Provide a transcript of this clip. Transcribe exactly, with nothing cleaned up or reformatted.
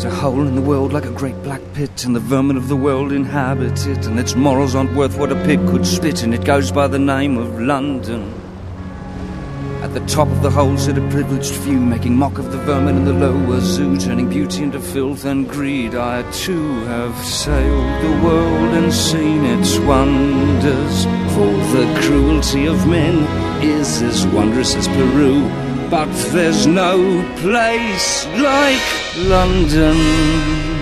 There's a hole in the world like a great black pit, and the vermin of the world inhabit it, and its morals aren't worth what a pig could spit, and it goes by the name of London. At the top of the hole sit a privileged few, making mock of the vermin in the lower zoo, turning beauty into filth and greed. I too have sailed the world and seen its wonders, for the cruelty of men is as wondrous as Peru. But there's no place like London.